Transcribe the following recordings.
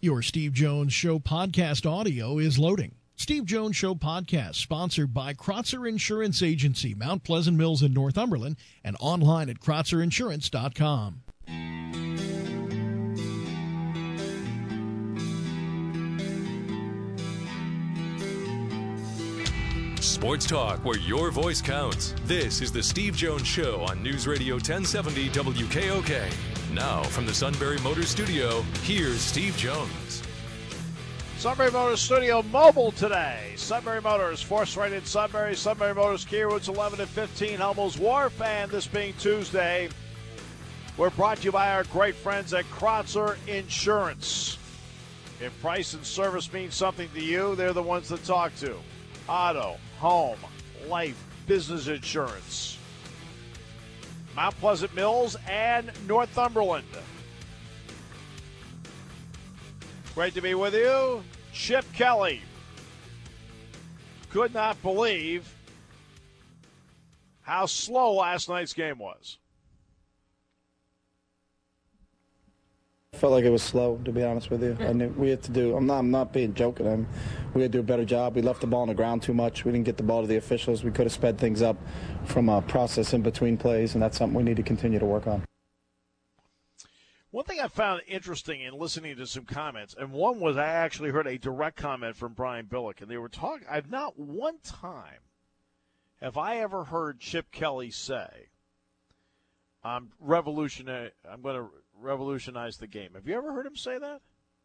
Your Steve Jones Show podcast audio is loading. Steve Jones Show podcast, sponsored by Kratzer Insurance Agency, Mount Pleasant Mills in Northumberland, and online at KratzerInsurance.com. Sports talk where your voice counts. This is the Steve Jones Show on News Radio 1070 WKOK. Now, from the Sunbury Motors Studio, here's Steve Jones. Sunbury Motors Studio mobile today. Sunbury Motors, Force right in Sunbury. Sunbury Motors, Key routes 11 and 15, Hummel's Wharf. And this being Tuesday, we're brought to you by our great friends at Kratzer Insurance. If price and service means something to you, they're the ones to talk to. Auto, home, life, business insurance. Mount Pleasant Mills and Northumberland. Great to be with you. Chip Kelly. Could not believe how slow last night's game was. Felt like it was slow, to be honest with you. And we had to do. I'm not being joking. We had to do a better job. We left the ball on the ground too much. We didn't get the ball to the officials. We could have sped things up from a process in between plays, and that's something we need to continue to work on. One thing I found interesting in listening to some comments, and one was I actually heard a direct comment from Brian Billick, and they were talking. I've not one time have I ever heard Chip Kelly say, I'm going to revolutionize the game. Have you ever heard him say that?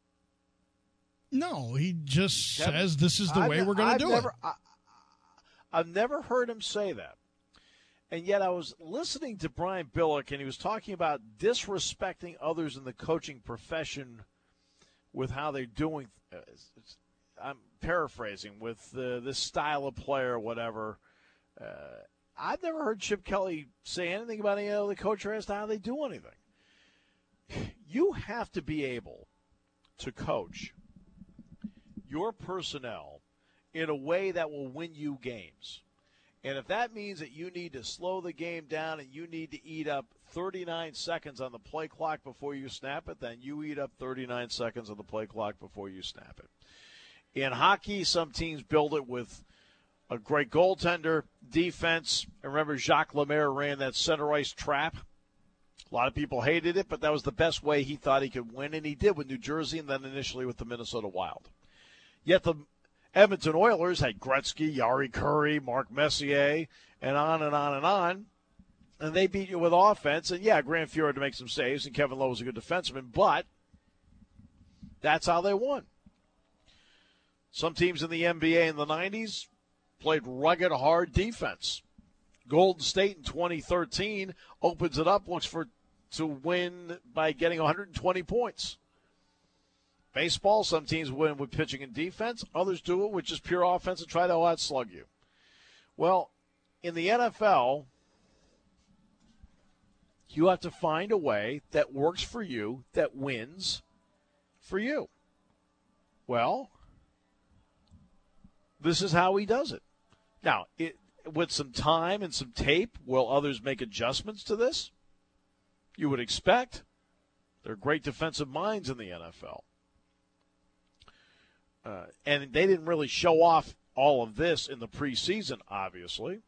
No, he just says this is the way we're going to do it. I've never heard him say that. And yet I was listening to Brian Billick, and he was talking about disrespecting others in the coaching profession with how they're doing. I'm paraphrasing, with this style of player or whatever. I've never heard Chip Kelly say anything about any other coach or as to how they do anything. You have to be able to coach your personnel in a way that will win you games. And if that means that you need to slow the game down and you need to eat up 39 seconds on the play clock before you snap it, then you eat up 39 seconds on the play clock before you snap it. In hockey, some teams build it with a great goaltender, defense. I remember Jacques Lemaire ran that center ice trap. A lot of people hated it, but that was the best way he thought he could win, and he did with New Jersey and then initially with the Minnesota Wild. Yet the Edmonton Oilers had Gretzky, Yari Curry, Mark Messier, and on and on and on, and they beat you with offense. And, yeah, Grant Fuhr had to make some saves, and Kevin Lowe was a good defenseman, but that's how they won. Some teams in the NBA in the 90s played rugged, hard defense. Golden State in 2013 opens it up, looks to win by getting 120 points. Baseball, some teams win with pitching and defense. Others do it with just pure offense and try to outslug you. Well, in the NFL, you have to find a way that works for you, that wins for you. Well, this is how he does it. Now, with some time and some tape, will others make adjustments to this? You would expect. There are great defensive minds in the NFL. And they didn't really show off all of this in the preseason, obviously.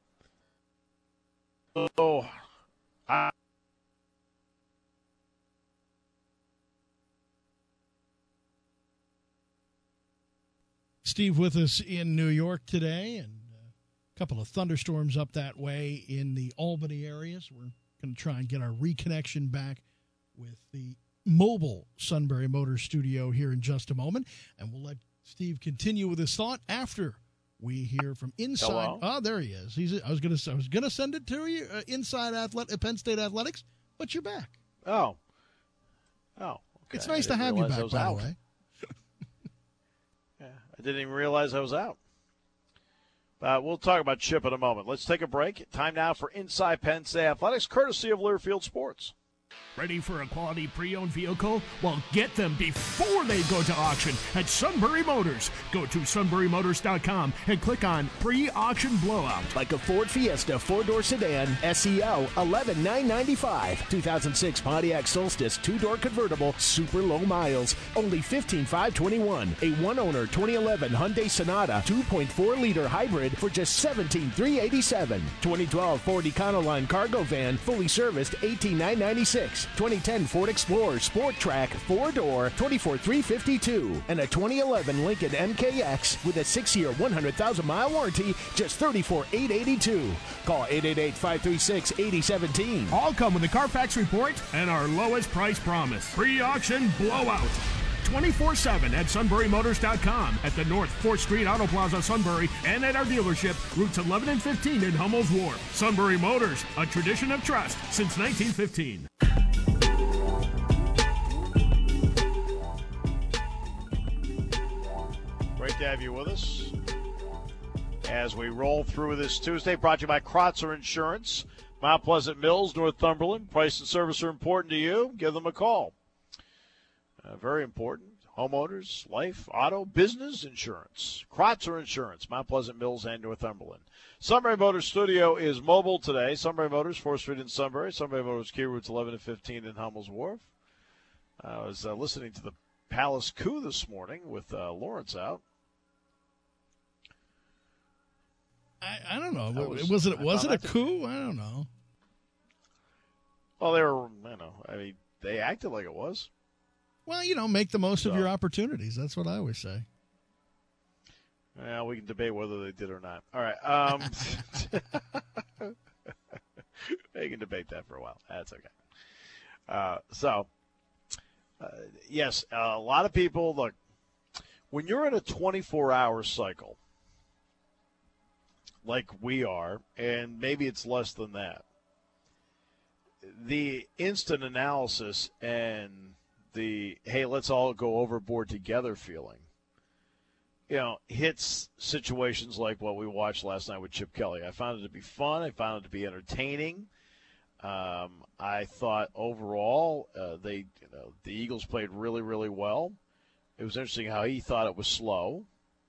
Steve with us in New York today, and a couple of thunderstorms up that way in the Albany areas. We're going to try and get our reconnection back with the mobile Sunbury Motors Studio here in just a moment, and we'll let Steve continue with his thought after we hear from inside. Hello? Oh, there he is. I was gonna send it to you inside Penn State athletics, but you're back. Oh, okay. It's nice to have you back, by the way. Yeah, I didn't even realize I was out. We'll talk about Chip in a moment. Let's take a break. Time now for Inside Penn State Athletics, courtesy of Learfield Sports. Ready for a quality pre-owned vehicle? Well, get them before they go to auction at Sunbury Motors. Go to sunburymotors.com and click on pre-auction blowout. Like a Ford Fiesta 4-door sedan, SEL, $11,995. 2006 Pontiac Solstice 2-door convertible, super low miles, only $15,521. A one-owner 2011 Hyundai Sonata 2.4-liter hybrid for just $17,387. 2012 Ford Econoline cargo van, fully serviced, $18,996. 2010 Ford Explorer Sport Track 4-door, $24,352. And a 2011 Lincoln MKX with a 6-year, 100,000-mile warranty, just $34,882. Call 888-536-8017. All come with a Carfax report and our lowest price promise. Pre-auction blowout. 24/7 at sunburymotors.com, at the North 4th Street Auto Plaza, Sunbury, and at our dealership, routes 11 and 15 in Hummel's Wharf. Sunbury Motors, a tradition of trust since 1915. Great to have you with us as we roll through this Tuesday. Brought to you by Kreutzer Insurance, Mount Pleasant Mills, Northumberland. Price and service are important to you. Give them a call. Very important. Homeowners, life, auto, business insurance. Kreutzer Insurance, Mount Pleasant Mills and Northumberland. Sunbury Motors Studio is mobile today. Sunbury Motors, 4th Street in Sunbury. Sunbury Motors, key routes 11 and 15 in Hummel's Wharf. I was listening to the Palace Coup this morning with Lawrence out. I don't know. Was it a coup? I don't know. Well, they were, they acted like it was. Well, make the most of your opportunities. That's what I always say. Yeah, we can debate whether they did or not. All right. You can debate that for a while. That's okay. Yes, a lot of people, look, when you're in a 24-hour cycle, like we are, and maybe it's less than that, the instant analysis and the, hey, let's all go overboard together feeling, hits situations like what we watched last night with Chip Kelly. I found it to be fun. I found it to be entertaining. I thought overall the Eagles played really, really well. It was interesting how he thought it was slow.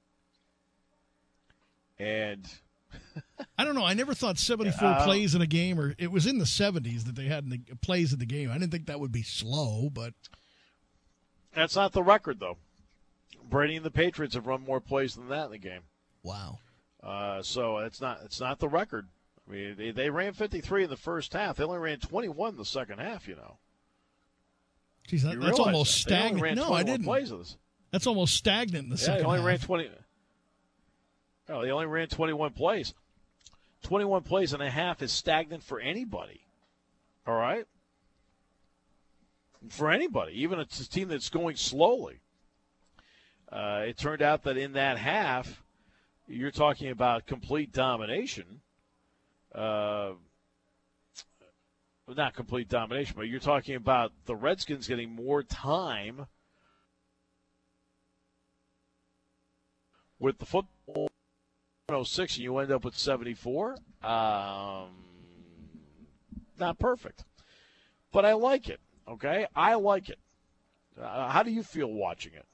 And I don't know. I never thought 74 plays in a game, or it was in the 70s that they had in the plays in the game. I didn't think that would be slow, but that's not the record, though. Brady and the Patriots have run more plays than that in the game. Wow. So it's not the record. I mean, they ran 53 in the first half. They only ran 21 in the second half, Jeez, that's almost stagnant. No, I didn't. Plays of this. That's almost stagnant in the second half. They only ran 20. No, they only ran 21 plays. 21 plays and a half is stagnant for anybody. All right? For anybody, even a team that's going slowly. It turned out that in that half, you're talking about complete domination. Not complete domination, but you're talking about the Redskins getting more time with the football. 106 and you end up with 74. Not perfect, but I like it. Okay, I like it. How do you feel watching it?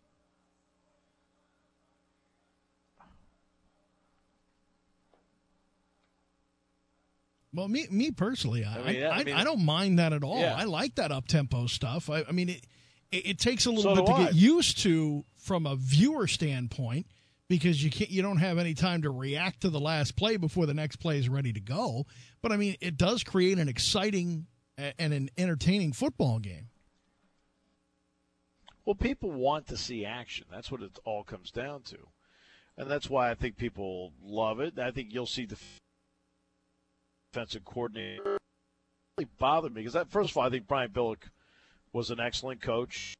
Well, me personally, I don't mind that at all. Yeah. I like that up-tempo stuff. I mean, it takes a little bit to get used to from a viewer standpoint, because you don't have any time to react to the last play before the next play is ready to go. But, I mean, it does create an exciting and an entertaining football game. Well, people want to see action. That's what it all comes down to. And that's why I think people love it. I think you'll see the defensive coordinator really bothered me because, first of all, I think Brian Billick was an excellent coach.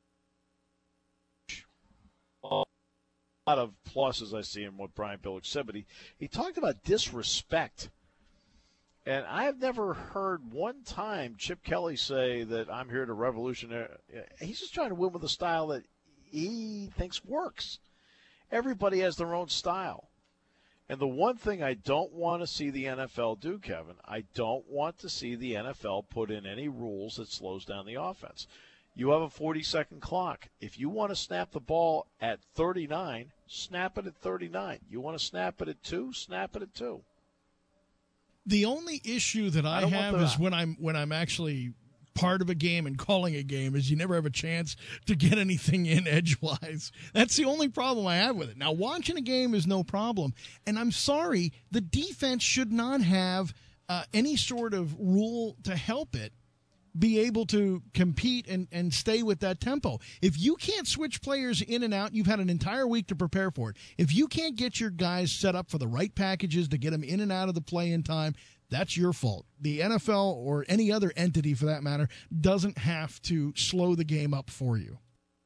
A lot of pluses I see in what Brian Billick said, but he talked about disrespect. And I have never heard one time Chip Kelly say that I'm here to revolutionize. He's just trying to win with a style that he thinks works. Everybody has their own style. And the one thing I don't want to see the NFL do, Kevin, I don't want to see the NFL put in any rules that slows down the offense. You have a 40-second clock. If you want to snap the ball at 39, snap it at 39. You want to snap it at 2, snap it at 2. The only issue that I have is when I'm actually part of a game and calling a game is you never have a chance to get anything in edgewise. That's the only problem I have with it. Now, watching a game is no problem, and I'm sorry, the defense should not have any sort of rule to help it be able to compete and stay with that tempo. If you can't switch players in and out, you've had an entire week to prepare for it. If you can't get your guys set up for the right packages to get them in and out of the play in time, that's your fault. The NFL or any other entity, for that matter, doesn't have to slow the game up for you.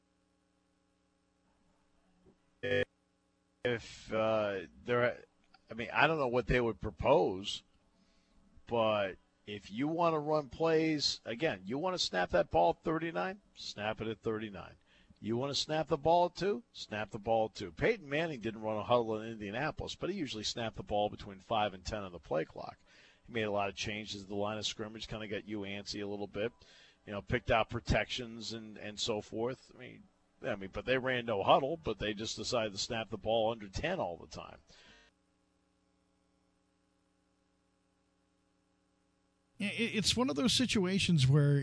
If I don't know what they would propose, but if you want to run plays, again, you want to snap that ball at 39, snap it at 39. You want to snap the ball at 2, snap the ball at 2. Peyton Manning didn't run a huddle in Indianapolis, but he usually snapped the ball between 5 and 10 on the play clock. He made a lot of changes. The line of scrimmage kind of got you antsy a little bit, picked out protections and so forth. I mean, but they ran no huddle, but they just decided to snap the ball under 10 all the time. It's one of those situations where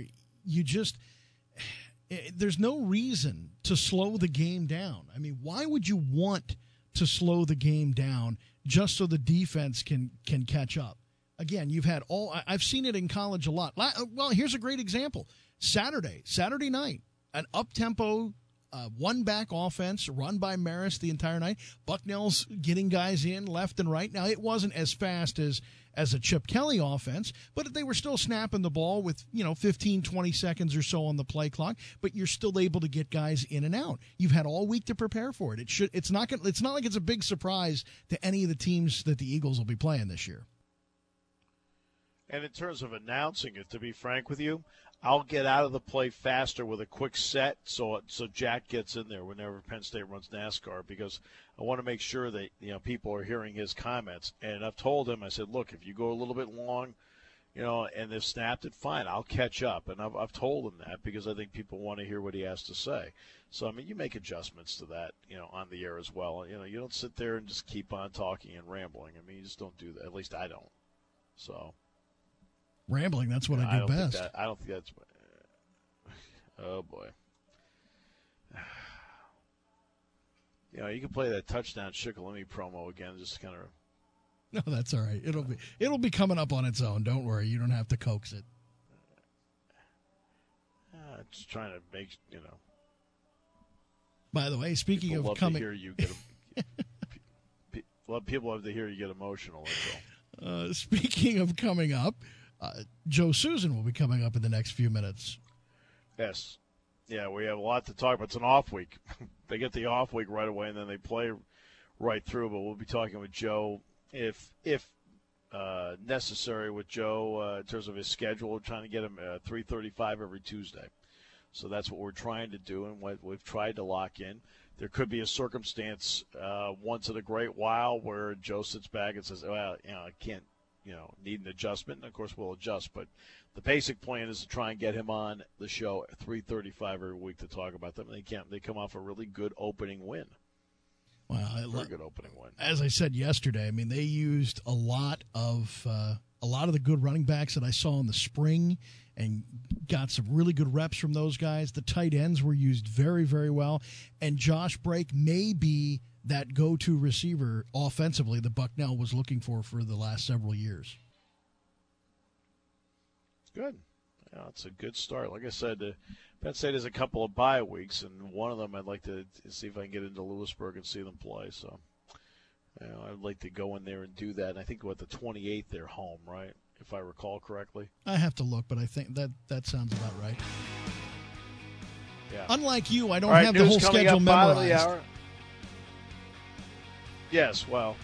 there's no reason to slow the game down. I mean, why would you want to slow the game down just so the defense can catch up? Again, I've seen it in college a lot. Well, here's a great example. Saturday night, an up-tempo, one-back offense run by Maris the entire night. Bucknell's getting guys in left and right. Now, it wasn't as fast as a Chip Kelly offense, but they were still snapping the ball with, 15, 20 seconds or so on the play clock, but you're still able to get guys in and out. You've had all week to prepare for it. It's not like it's a big surprise to any of the teams that the Eagles will be playing this year. And in terms of announcing it, to be frank with you, I'll get out of the play faster with a quick set so Jack gets in there whenever Penn State runs NASCAR, because I want to make sure that people are hearing his comments. And I've told him, I said, look, if you go a little bit long, and they've snapped it, fine, I'll catch up. And I've told him that because I think people want to hear what he has to say. So, you make adjustments to that, on the air as well. You don't sit there and just keep on talking and rambling. You just don't do that. At least I don't. So. Rambling, that's what I do best. I don't think that's – oh, boy. You can play that touchdown Shikellamy promo again, just kind of – No, that's all right. It'll be coming up on its own. Don't worry. You don't have to coax it. Just trying to make, By the way, speaking of coming – to hear you get people love to hear you get emotional. Speaking of coming up – Joe Susan will be coming up in the next few minutes. Yes. Yeah, we have a lot to talk about. It's an off week. They get the off week right away, and then they play right through. But we'll be talking with Joe, if necessary, with Joe in terms of his schedule. We're trying to get him 3:35 every Tuesday. So that's what we're trying to do and what we've tried to lock in. There could be a circumstance once in a great while where Joe sits back and says, well, I can't, need an adjustment, and of course we'll adjust. But the basic plan is to try and get him on the show at 3:35 every week to talk about them. They come off a really good opening win. Well, very good opening win. As I said yesterday, they used a lot of the good running backs that I saw in the spring, and got some really good reps from those guys. The tight ends were used very, very well, and Josh Brake may be that go-to receiver offensively that Bucknell was looking for the last several years. Good. Yeah, it's a good start. Like I said, Penn State has a couple of bye weeks, and one of them I'd like to see if I can get into Lewisburg and see them play. So I'd like to go in there and do that. And I think the 28th they're home, right, if I recall correctly. I have to look, but I think that sounds about right. Yeah. Unlike you, I don't have the whole schedule memorized. Yes, well,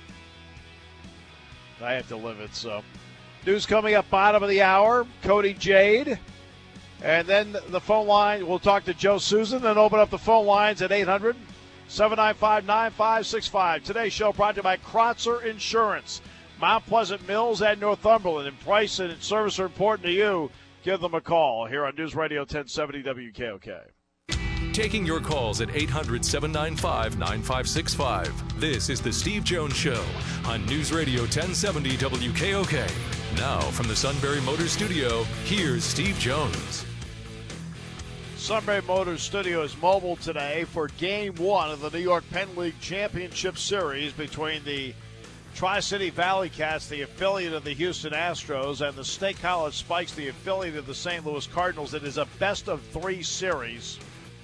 I have to live it, so. News coming up bottom of the hour, Cody Jade. And then the phone line, we'll talk to Joe Susan, then open up the phone lines at 795-9565. Today's show brought to you by Krotzer Insurance. Mount Pleasant Mills and Northumberland. And price and service are important to you. Give them a call here on News Radio 1070 WKOK. Taking your calls at 800-795-9565. This is the Steve Jones Show on News Radio 1070 WKOK. Now from the Sunbury Motors Studio, here's Steve Jones. Sunbury Motors Studio is mobile today for Game 1 of the New York Penn League Championship Series between the Tri-City Valley Cats, the affiliate of the Houston Astros, and the State College Spikes, the affiliate of the St. Louis Cardinals. It is a best-of-3 series.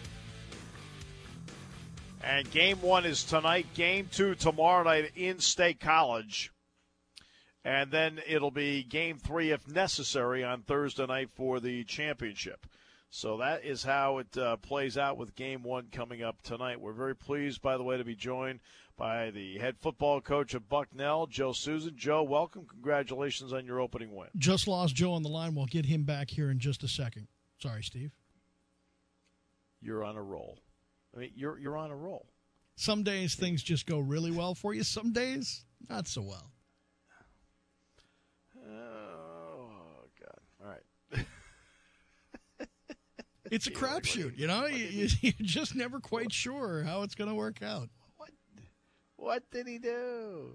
And Game 1 is tonight. Game 2 tomorrow night in State College. And then it'll be Game 3, if necessary, on Thursday night for the championship. So that is how it plays out with Game 1 coming up tonight. We're very pleased, by the way, to be joined by the head football coach of Bucknell, Joe Susan. Joe, welcome. Congratulations on your opening win. Just lost Joe on the line. We'll get him back here in just a second. Sorry, Steve. You're on a roll. I mean, you're on a roll. Some days things just go really well for you. Some days, not so well. Oh, God. All right. It's a crapshoot, you know? You're just never quite sure how it's going to work out. What did he do?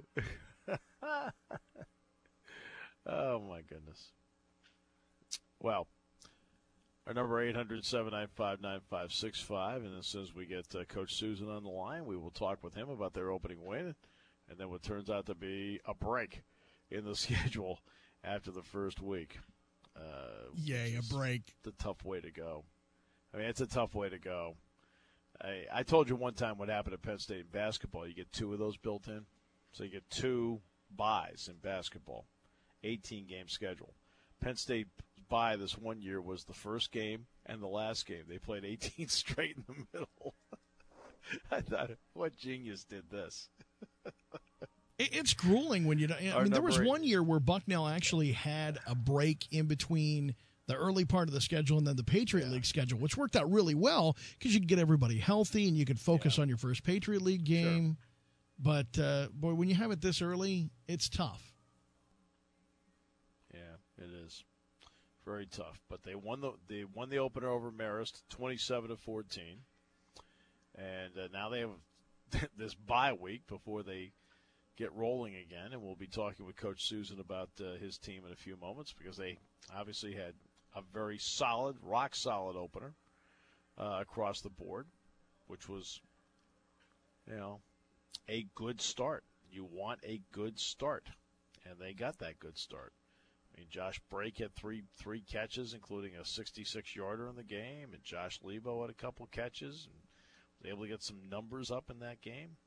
Oh, my goodness. Well, our number 800-795-9565, and as soon as we get Coach Susan on the line, we will talk with him about their opening win, and then what turns out to be a break in the schedule after the first week. Yay, a break. The tough way to go. I mean, it's a tough way to go. I told you one time what happened at Penn State in basketball. You get 2 of those built in. So you get 2 byes in basketball, 18-game schedule. Penn State bye this one year was the first game and the last game. They played 18 straight in the middle. I thought, what genius did this? It's grueling when you don't. I mean, there was one year where Bucknell actually had a break in between the early part of the schedule and then the Patriot League schedule, which worked out really well because you could get everybody healthy and you could focus on your first Patriot League game. Sure. But, boy, when you have it this early, it's tough. Yeah, it is. Very tough. But they won the opener over Marist 27-14. And now they have this bye week before they get rolling again. And we'll be talking with Coach Susan about his team in a few moments because they obviously had a very solid, rock-solid opener across the board, which was, a good start. You want a good start, and they got that good start. I mean, Josh Brake had three catches, including a 66-yarder in the game, and Josh Lebo had a couple catches and was able to get some numbers up in that game.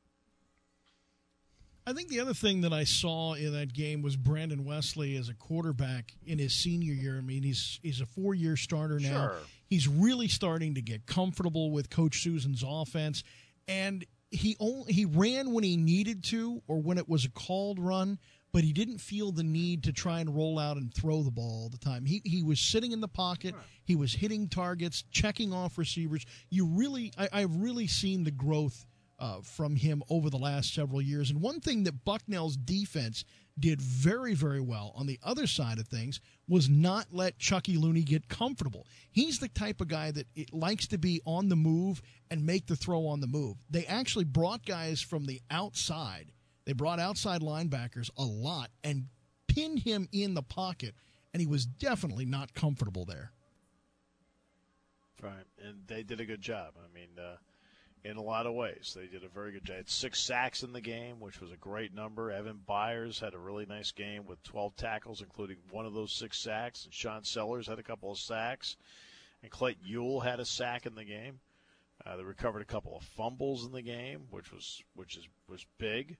I think the other thing that I saw in that game was Brandon Wesley as a quarterback in his senior year. I mean, he's a 4-year starter now. Sure. He's really starting to get comfortable with Coach Susan's offense, and he ran when he needed to or when it was a called run, but he didn't feel the need to try and roll out and throw the ball all the time. He was sitting in the pocket. He was hitting targets, checking off receivers. I've really seen the growth from him over the last several years. And one thing that Bucknell's defense did very, very well on the other side of things was not let Chucky Looney get comfortable. He's the type of guy that likes to be on the move and make the throw on the move. They actually brought guys from the outside. They brought outside linebackers a lot and pinned him in the pocket, and he was definitely not comfortable there. Right, and they did a good job. I mean, in a lot of ways, they did a very good job. Had 6 sacks in the game, which was a great number. Evan Byers had a really nice game with 12 tackles, including one of those 6 sacks. And Sean Sellers had a couple of sacks. And Clayton Ewell had a sack in the game. They recovered a couple of fumbles in the game, which was big.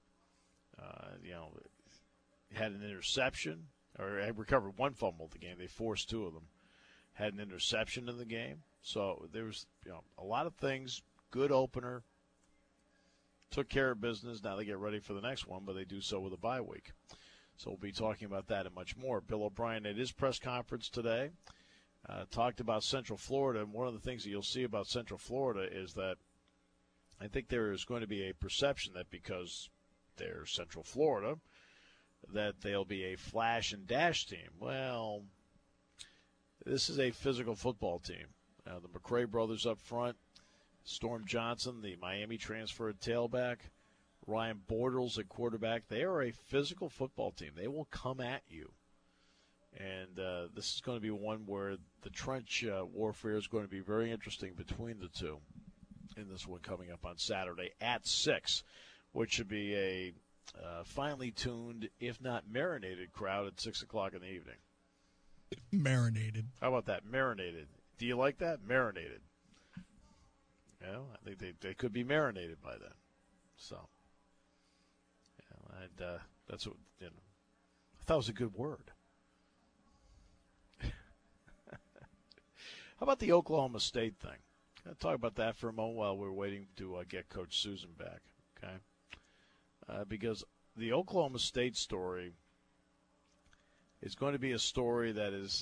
Had an interception, or had recovered one fumble in the game. They forced 2 of them. Had an interception in the game. So there was a lot of things. Good opener. Took care of business. Now they get ready for the next one, but they do so with a bye week. So we'll be talking about that and much more. Bill O'Brien at his press conference today talked about Central Florida. And one of the things that you'll see about Central Florida is that I think there is going to be a perception that because they're Central Florida, that they'll be a flash and dash team. Well, this is a physical football team. The McRae brothers up front, Storm Johnson, the Miami transferred tailback, Ryan Bortles at quarterback. They are a physical football team. They will come at you. And this is going to be one where the trench warfare is going to be very interesting between the two in this one coming up on Saturday at 6, which should be a finely tuned, if not marinated, crowd at 6 o'clock in the evening. Marinated. How about that? Marinated. Do you like that? Marinated. I think they could be marinated by then. So, and that's what I thought was a good word. How about the Oklahoma State thing? I'll talk about that for a moment while we're waiting to get Coach Susan back. Okay, because the Oklahoma State story is going to be a story that is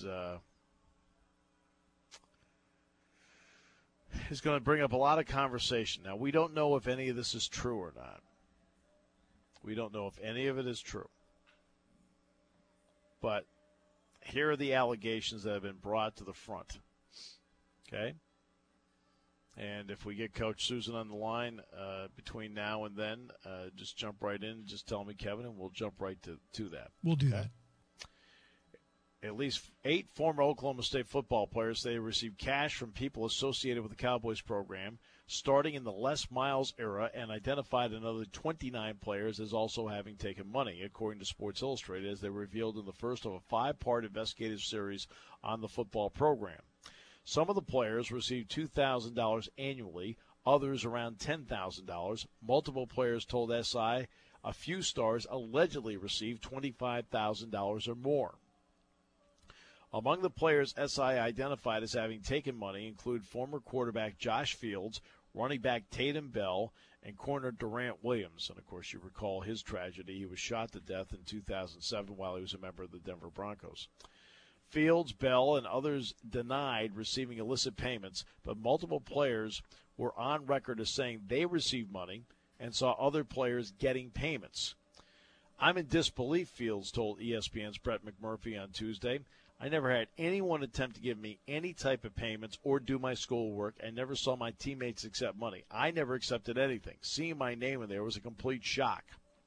going to bring up a lot of conversation. Now, we don't know if any of this is true or not. We don't know if any of it is true. But here are the allegations that have been brought to the front. Okay? And if we get Coach Susan on the line between now and then, just jump right in and just tell me, Kevin, and we'll jump right to that. We'll do that. At least 8 former Oklahoma State football players say they received cash from people associated with the Cowboys program starting in the Les Miles era, and identified another 29 players as also having taken money, according to Sports Illustrated, as they revealed in the first of a 5-part investigative series on the football program. Some of the players received $2,000 annually, others around $10,000. Multiple players told SI a few stars allegedly received $25,000 or more. Among the players SI identified as having taken money include former quarterback Josh Fields, running back Tatum Bell, and corner Durant Williams. And, of course, you recall his tragedy. He was shot to death in 2007 while he was a member of the Denver Broncos. Fields, Bell, and others denied receiving illicit payments, but multiple players were on record as saying they received money and saw other players getting payments. I'm in disbelief, Fields told ESPN's Brett McMurphy on Tuesday. I never had anyone attempt to give me any type of payments or do my schoolwork. I never saw my teammates accept money. I never accepted anything. Seeing my name in there was a complete shock.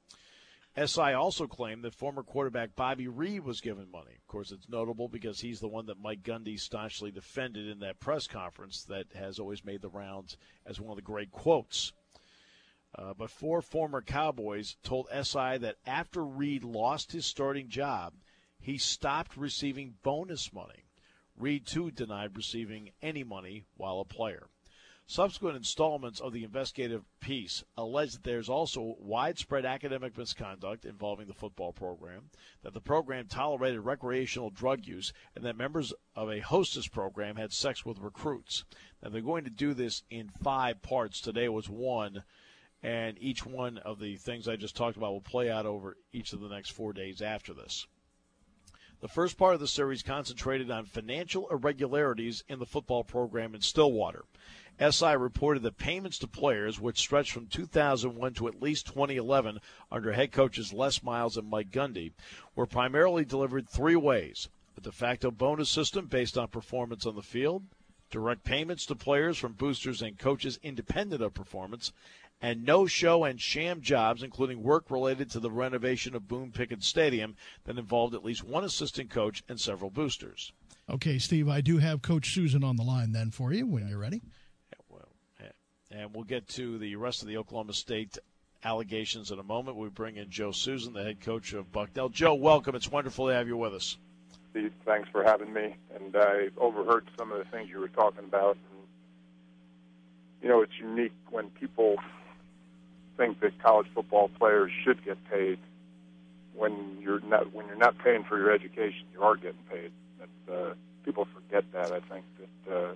SI also claimed that former quarterback Bobby Reed was given money. Of course, it's notable because he's the one that Mike Gundy staunchly defended in that press conference that has always made the rounds as one of the great quotes. But 4 former Cowboys told SI that after Reed lost his starting job, he stopped receiving bonus money. Reed, too, denied receiving any money while a player. Subsequent installments of the investigative piece allege that there's also widespread academic misconduct involving the football program, that the program tolerated recreational drug use, and that members of a hostess program had sex with recruits. Now, they're going to do this in 5 parts. Today was 1, and each one of the things I just talked about will play out over each of the next 4 days after this. The first part of the series concentrated on financial irregularities in the football program in Stillwater. SI reported that payments to players, which stretched from 2001 to at least 2011 under head coaches Les Miles and Mike Gundy, were primarily delivered 3 ways: a de facto bonus system based on performance on the field, direct payments to players from boosters and coaches independent of performance, and no-show and sham jobs, including work related to the renovation of Boone Pickett Stadium that involved at least 1 assistant coach and several boosters. Okay, Steve, I do have Coach Susan on the line then for you when you're ready. And we'll get to the rest of the Oklahoma State allegations in a moment. We bring in Joe Susan, the head coach of Bucknell. Joe, welcome. It's wonderful to have you with us. Steve, thanks for having me. And I overheard some of the things you were talking about. And, you know, it's unique when people think that college football players should get paid. When you're not paying for your education, you are getting paid. But, people forget that. I think that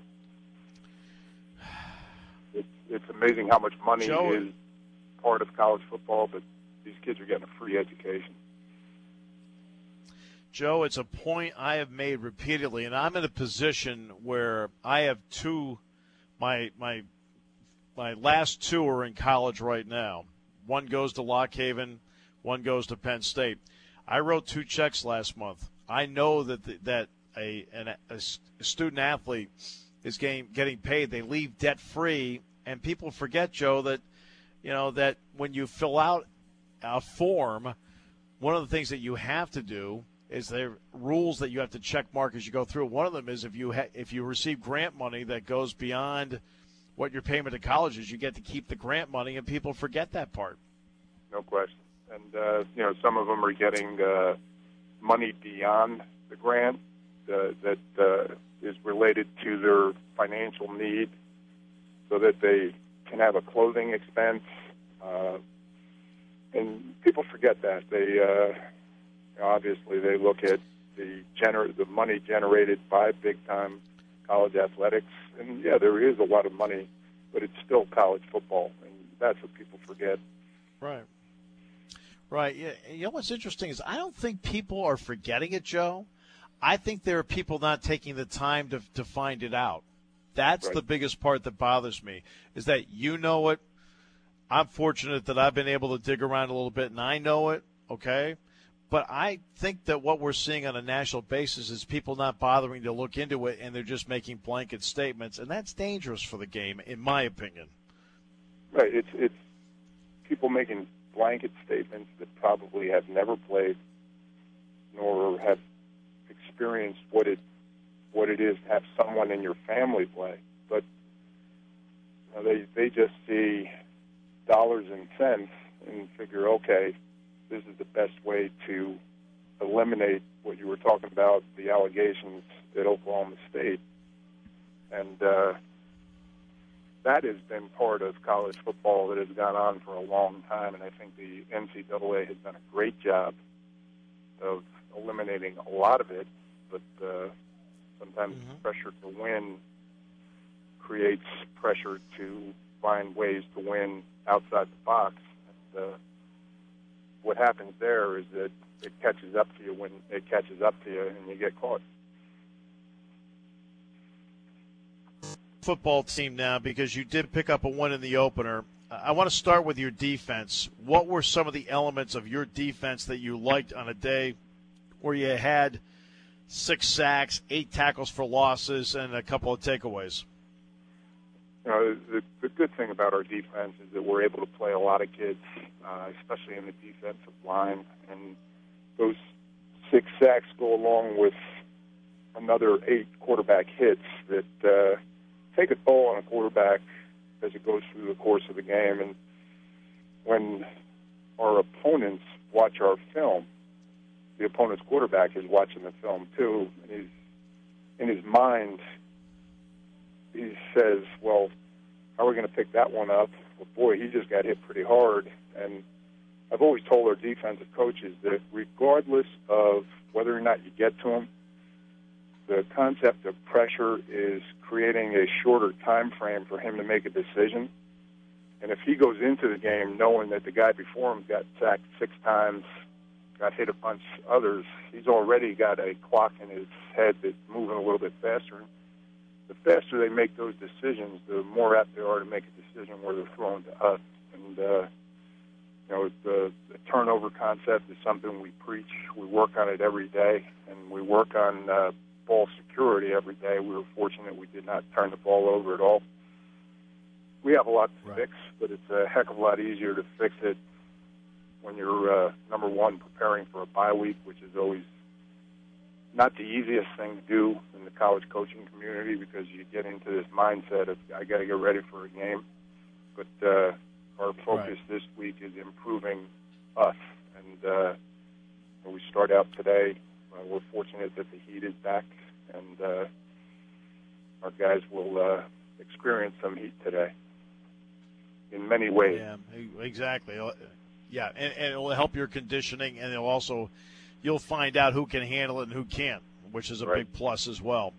it's amazing how much money is part of college football, but these kids are getting a free education. Joe, it's a point I have made repeatedly, and I'm in a position where I have 2 my my last two are in college right now. One goes to Lock Haven, one goes to Penn State. I wrote 2 checks last month. I know that a student athlete is getting paid. They leave debt free, and people forget, Joe, that that when you fill out a form, one of the things that you have to do is there are rules that you have to check mark as you go through. One of them is if you receive grant money that goes beyond what your payment to college is, you get to keep the grant money, and people forget that part. No question. And, some of them are getting money beyond the grant that is related to their financial need so that they can have a clothing expense. And people forget that. They obviously they look at the money generated by big-time college athletics. And, yeah, there is a lot of money, but it's still college football, and that's what people forget. Right. Right. Yeah. You know what's interesting is I don't think people are forgetting it, Joe. I think there are people not taking the time to find it out. That's right. The biggest part that bothers me is that you know it. I'm fortunate that I've been able to dig around a little bit, and I know it, okay? But I think that what we're seeing on a national basis is people not bothering to look into it, and they're just making blanket statements, and that's dangerous for the game, in my opinion. Right. It's people making blanket statements that probably have never played nor have experienced what it is to have someone in your family play. But they just see dollars and cents and figure, okay, this is the best way to eliminate what you were talking about, the allegations at Oklahoma State. And that has been part of college football that has gone on for a long time, and I think the NCAA has done a great job of eliminating a lot of it, but sometimes pressure to win creates pressure to find ways to win outside the box. And what happens there is that it catches up to you when it catches up to you and you get caught. Football team now, because you did pick up a win in the opener. I want to start with your defense. What were some of the elements of your defense that you liked on a day where you had 6 sacks, 8 tackles for losses, and a couple of takeaways? The good thing about our defense is that we're able to play a lot of kids, especially in the defensive line, and those 6 sacks go along with another 8 quarterback hits that take a toll on a quarterback as it goes through the course of the game. And when our opponents watch our film, the opponent's quarterback is watching the film too, and he's in his mind, he says, well, how are we going to pick that one up? Well, boy, he just got hit pretty hard. And I've always told our defensive coaches that regardless of whether or not you get to him, the concept of pressure is creating a shorter time frame for him to make a decision. And if he goes into the game knowing that the guy before him got sacked 6 times, got hit a bunch others, he's already got a clock in his head that's moving a little bit faster. The faster they make those decisions, the more apt they are to make a decision where they're thrown to us. And, the turnover concept is something we preach. We work on it every day, and we work on ball security every day. We were fortunate we did not turn the ball over at all. We have a lot to fix, but it's a heck of a lot easier to fix it when you're, number one, preparing for a bye week, which is always not the easiest thing to do in the college coaching community because you get into this mindset of, I got to get ready for a game. But our focus this week is improving us. And we start out today. We're fortunate that the heat is back, and our guys will experience some heat today in many ways. Yeah, exactly. Yeah, and it will help your conditioning, and you'll find out who can handle it and who can't, which is a big plus as well.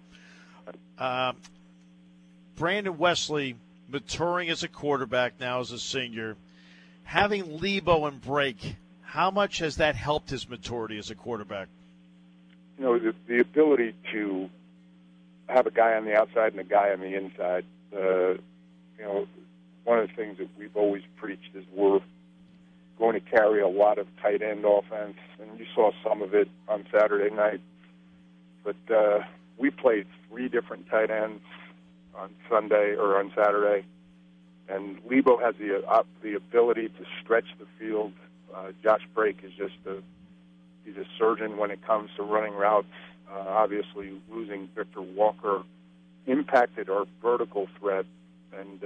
Brandon Wesley maturing as a quarterback now as a senior. Having Lebo and Brake, how much has that helped his maturity as a quarterback? The ability to have a guy on the outside and a guy on the inside. one of the things that we've always preached is we're going to carry a lot of tight end offense, and you saw some of it on Saturday night. But we played 3 different tight ends on Sunday or on Saturday, and Lebo has the ability to stretch the field. Josh Brake is he's a surgeon when it comes to running routes. Obviously, losing Victor Walker impacted our vertical threat, and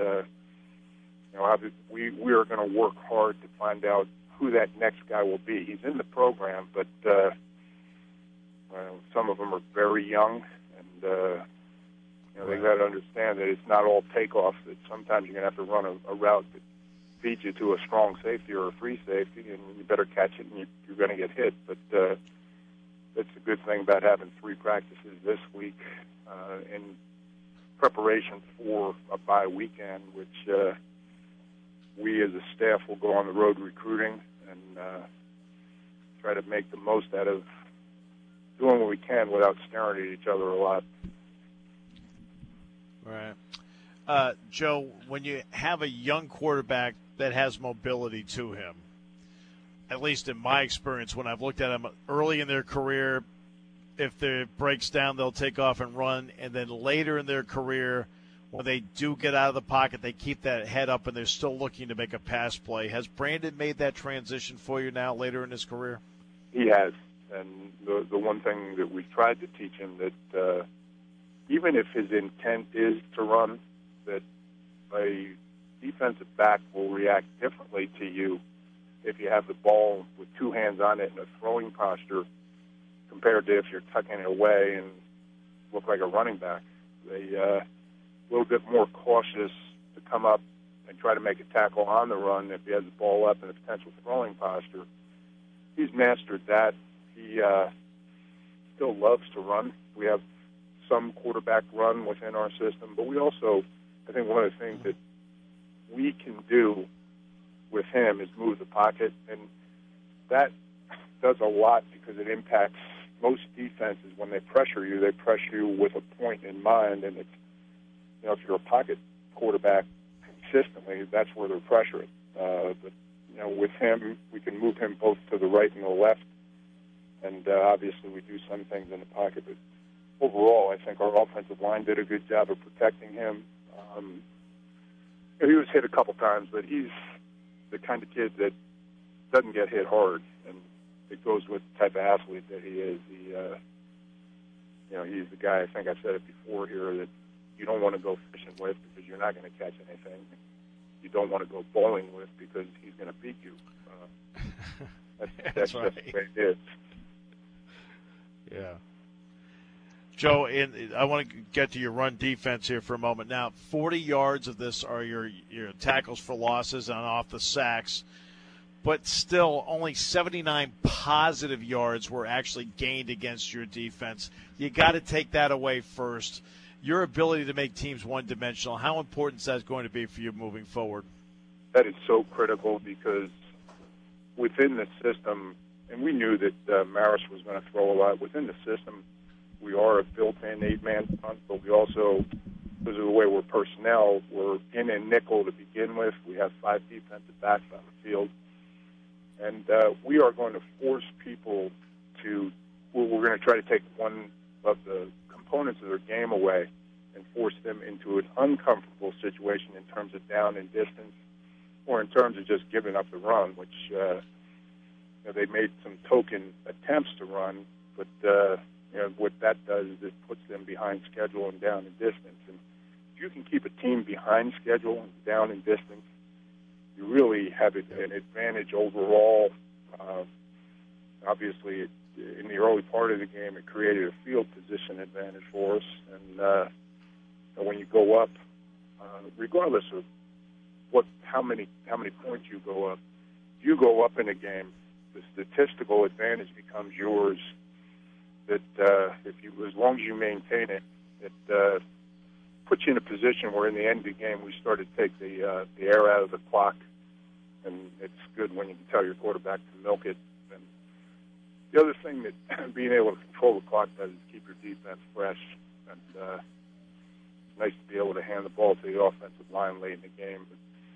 we are going to work hard to find out who that next guy will be. He's in the program, but some of them are very young, and they've got to understand that it's not all takeoff. That sometimes you're going to have to run a route that feeds you to a strong safety or a free safety, and you better catch it, and you're going to get hit. But that's the good thing about having 3 practices this week in preparation for a bye weekend, which we as a staff will go on the road recruiting and try to make the most out of doing what we can without staring at each other a lot. Right. Joe, when you have a young quarterback that has mobility to him, at least in my experience, when I've looked at them early in their career, if it breaks down, they'll take off and run. And then later in their career, when they do get out of the pocket, they keep that head up and they're still looking to make a pass play. Has Brandon made that transition for you now later in his career? He has. And the one thing that we've tried to teach him that even if his intent is to run, that a defensive back will react differently to you if you have the ball with 2 hands on it in a throwing posture compared to if you're tucking it away and look like a running back. They a little bit more cautious to come up and try to make a tackle on the run if he has the ball up in a potential throwing posture. He's mastered that. He still loves to run. We have some quarterback run within our system, but we also, I think one of the things that we can do with him is move the pocket, and that does a lot because it impacts most defenses. When they pressure you with a point in mind, and it's, if you're a pocket quarterback consistently, that's where they're pressuring. But with him, we can move him both to the right and the left, and obviously we do some things in the pocket, but overall, I think our offensive line did a good job of protecting him. He was hit a couple times, but he's the kind of kid that doesn't get hit hard, and it goes with the type of athlete that he is. He's the guy, I think I said it before here, that you don't want to go fishing with because you're not going to catch anything. You don't want to go bowling with because he's going to beat you. That's right. Just the way it is. Yeah. Joe, I want to get to your run defense here for a moment. Now, 40 yards of this are your tackles for losses and off the sacks, but still only 79 positive yards were actually gained against your defense. You got to take that away first. Your ability to make teams one-dimensional, how important is that going to be for you moving forward? That is so critical because within the system, and we knew that Maris was going to throw a lot. Within the system, we are a built-in 8-man front, but we also, because of the way we're personnel, we're in a nickel to begin with. We have 5 defensive backs on the field. And we are going to force people to, we're going to try to take one of the components of their game away and force them into an uncomfortable situation in terms of down and distance or in terms of just giving up the run, which they made some token attempts to run, but what that does is it puts them behind schedule and down in distance. And if you can keep a team behind schedule and down in distance, you really have an advantage overall. Obviously, in the early part of the game, it created a field position advantage for us. And when you go up, regardless of how many points you go up, if you go up in a game, the statistical advantage becomes yours. That as long as you maintain it, it puts you in a position where in the end of the game we start to take the air out of the clock, and it's good when you can tell your quarterback to milk it. And the other thing that being able to control the clock does is keep your defense fresh, and it's nice to be able to hand the ball to the offensive line late in the game. But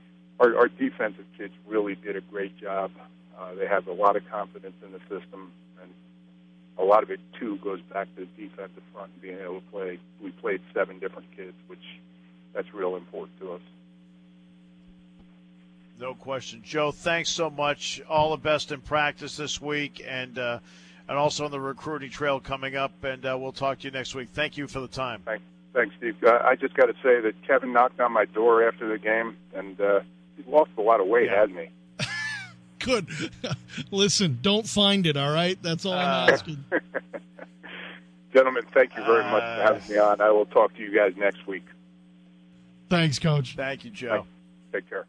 our defensive kids really did a great job. They have a lot of confidence in the system, and a lot of it, too, goes back to the defensive front and being able to play. We played 7 different kids, which that's real important to us. No question. Joe, thanks so much. All the best in practice this week and also on the recruiting trail coming up, and we'll talk to you next week. Thank you for the time. Thanks, Steve. I just got to say that Kevin knocked on my door after the game, and he lost a lot of weight, hadn't he? Good. Listen, don't find it, all right? That's all I'm asking. Gentlemen, thank you very much for having me on. I will talk to you guys next week. Thanks, Coach. Thank you, Joe. Take care.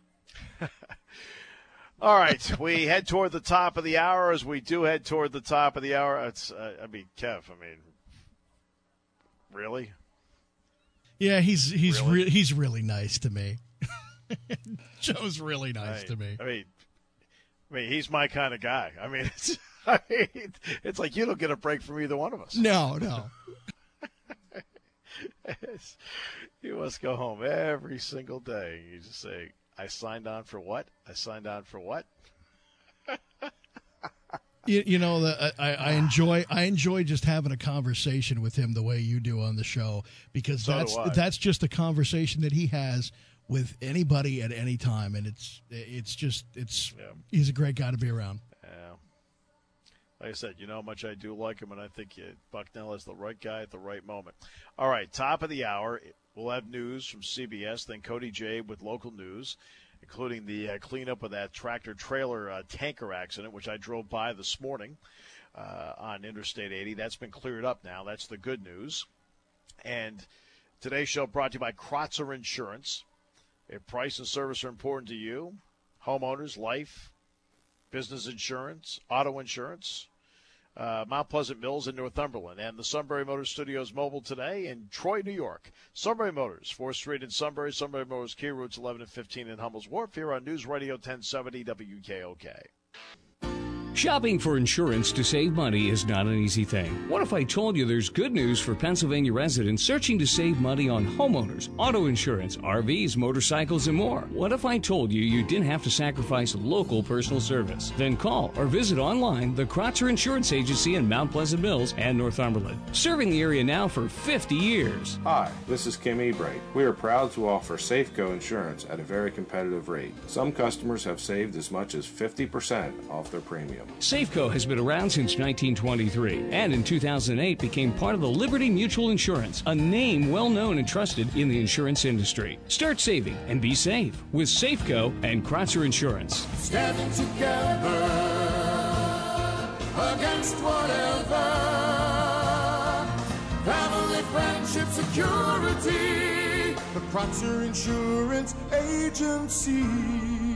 All right, we head toward the top of the hour. As we do head toward the top of the hour, Kev, really? Yeah, he's really nice to me. Joe's really nice to me. I mean, he's my kind of guy. It's like you don't get a break from either one of us. No. You must go home every single day. You just say, I signed on for what? I signed on for what? I enjoy just having a conversation with him the way you do on the show, because that's just a conversation that he has with anybody at any time, and he's a great guy to be around. Yeah. Like I said, you know how much I do like him, and I think Bucknell is the right guy at the right moment. All right, top of the hour, we'll have news from CBS, then Cody Jabe with local news, including the cleanup of that tractor-trailer tanker accident, which I drove by this morning on Interstate 80. That's been cleared up now. That's the good news. And today's show brought to you by Kratzer Insurance. If price and service are important to you, homeowners, life, business insurance, auto insurance, Mount Pleasant Mills in Northumberland, and the Sunbury Motors Studios mobile today in Troy, New York. Sunbury Motors, 4th Street in Sunbury, Sunbury Motors, Key Routes 11 and 15 in Hummel's Wharf, here on News Radio 1070 WKOK. Shopping for insurance to save money is not an easy thing. What if I told you there's good news for Pennsylvania residents searching to save money on homeowners, auto insurance, RVs, motorcycles, and more? What if I told you you didn't have to sacrifice local personal service? Then call or visit online the Kratzer Insurance Agency in Mount Pleasant Mills and Northumberland, serving the area now for 50 years. Hi, this is Kim Ebrate. We are proud to offer Safeco Insurance at a very competitive rate. Some customers have saved as much as 50% off their premium. Safeco has been around since 1923 and in 2008 became part of the Liberty Mutual Insurance, a name well known and trusted in the insurance industry. Start saving and be safe with Safeco and Kratzer Insurance. Standing together against whatever. Family, friendship, security. The Kratzer Insurance Agency.